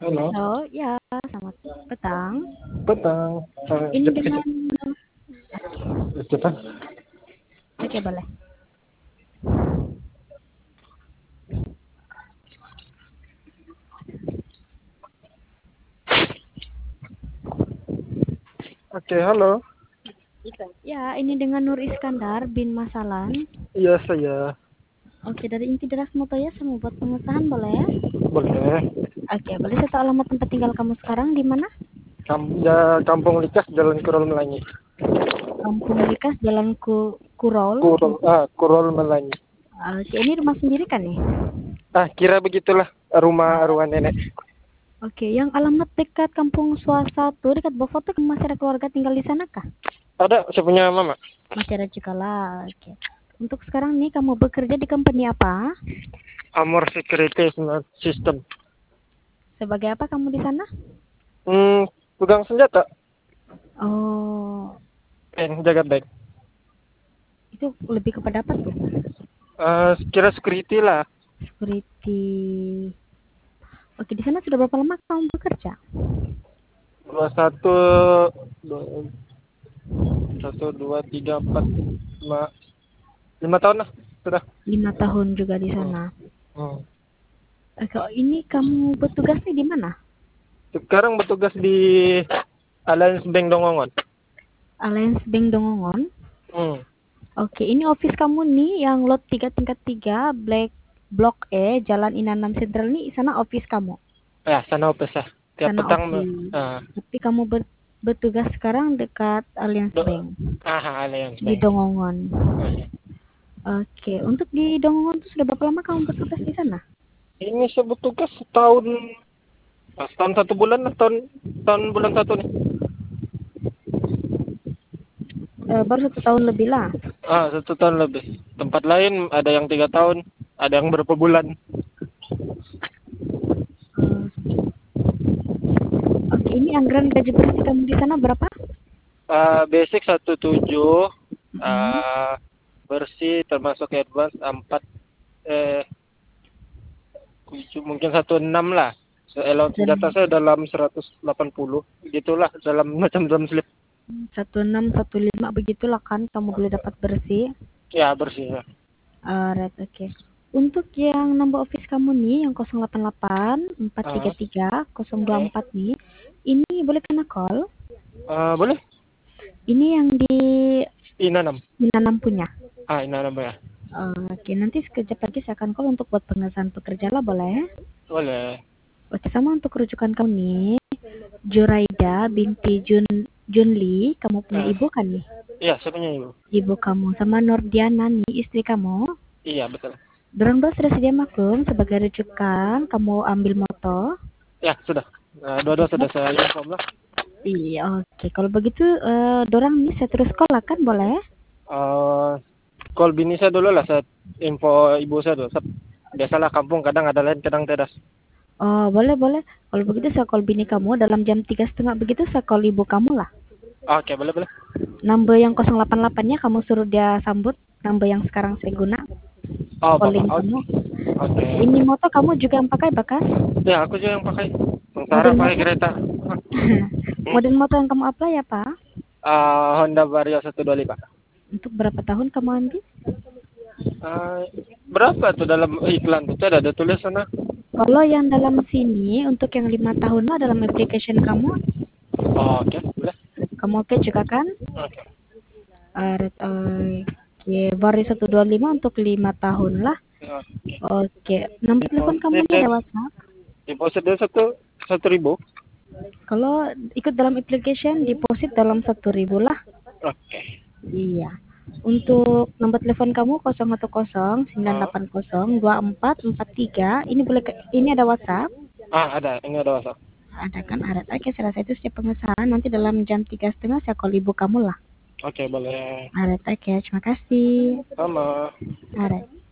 Halo, Halo, ya, selamat petang. petang. Ini Jep dengan kecil. Cepat. oke, boleh. Oke, halo. Ya, ini dengan Nur Iskandar bin Masalan. Iya, saya. Oke, dari Inti Deras Motoya saya mau buat pengesahan, boleh? Boleh. Oke, boleh saya tahu alamat tempat tinggal kamu sekarang di mana? Kampung Likas, Jalan Kurol Melangi. Kampung Likas, Jalan Kurol. Kurol Melangi. Oke, ini rumah sendiri kan nih? Kira begitulah rumah Ah, arwah nenek. oke, yang alamat dekat Kampung Suasatu dekat Bofoto masih ada keluarga tinggal di sana kah? Ada, saya punya mama. Masih ada juga lah. Oke. Untuk sekarang nih kamu bekerja di company apa? Amor Security System. Sebagai apa kamu di sana? Pegang senjata. Oh, Jaga baik. itu lebih kepada apa tuh? Kira security lah. Security. Oke, di sana sudah berapa lama kamu bekerja? 21, 2, 1, 2, 3, 4, 5 tahun lah sudah. 5 tahun juga di Hmm. sana. Hmm. Oke, ini kamu bertugasnya di mana? Sekarang bertugas di Alliance Bank Dongongon. Alliance Bank Dongongon. Hmm. Oke, ini office kamu nih yang lot 3 tingkat 3 Black Blok E Jalan Inanam Sentral nih sana office kamu. Sana office lah. Tiap Sana petang. office. Uh, Tapi kamu bertugas sekarang dekat Alliance do, Bank Alliance di Bank. Dongongon. Iya. Oke, untuk di Dongongon tuh sudah berapa lama kamu bertugas di sana? Ini saya bertugas setahun 1 bulan lah, tahun bulan 1 nih. Baru 1 tahun lebih lah. 1 tahun lebih. Tempat lain ada yang 3 tahun, ada yang berapa bulan. Eh, Oke, ini anggaran gaji bersih kamu di sana berapa? Basic 17, Mm-mm. bersih termasuk advance 4, 7, mungkin 16 lah. Allowance senjata Dan saya dalam 180, gitulah, dalam macam slip. 16, 15 begitulah kan kamu boleh dapat bersih. Ya, bersih ya. Right, oke. Untuk yang number office kamu nih yang 088 Ah, 433 oke. 024 nih, ini boleh kena call. Boleh? Ini yang di Inanam. Minanam punya. Inanam ya. Oke, nanti sekejap lagi saya akan call untuk buat pengesahan pekerja lah, boleh? Boleh. Oke, sama untuk rujukan kamu nih, Juraida binti Junli, kamu punya Ah, ibu kan nih? iya, saya punya ibu. Ibu kamu sama Nordiana nih, istri kamu. Iya, betul. Dorang dua sudah sedia maklum sebagai rujukan, kamu ambil moto. Ya, sudah. Oke, Dua-dua sudah saya inform lah. iya, oke. Kalau begitu, dorang nih saya terus call lah kan, boleh? Call bini saya dulu lah, saya info ibu saya dulu. Biasalah kampung kadang ada lain, kadang tidak. Oh, boleh, boleh. Kalau begitu saya call bini kamu dalam jam 3:30 begitu saya call ibu kamu lah. Oke, boleh, boleh. Number yang 088-nya kamu suruh dia sambut, number yang sekarang saya guna. Bapak. Calling kamu. Oke. Oke, ini motor kamu juga yang pakai Bakas? Ya, aku juga yang pakai. Sementara Model pakai motor? kereta. Model motor yang kamu apply apa? Honda Vario 125. Untuk berapa tahun kamu ambil? Berapa tuh dalam iklan tuh? Ada tulis sana. Kalau yang dalam sini untuk yang 5 tahun lah dalam application kamu, Oke, boleh. kamu oke juga kan? Oke. Oke, Vario 125 untuk 5 tahun lah. Oke. Oke, nomor telepon kamu Deposit nih ada WhatsApp. deposit dia 1.000. Kalau ikut dalam application deposit dalam 1.000 lah. Oke. Iya. Untuk nomor telepon kamu 010 980 2443. Ini boleh ini ada WhatsApp? Ada. Ini ada WhatsApp. Ada kan? Ada. Oke, saya rasa itu setiap pengesahan nanti dalam jam 3:30 saya call ibu kamu lah. Oke, boleh. Ada. Oke, terima kasih. Sama. Ada.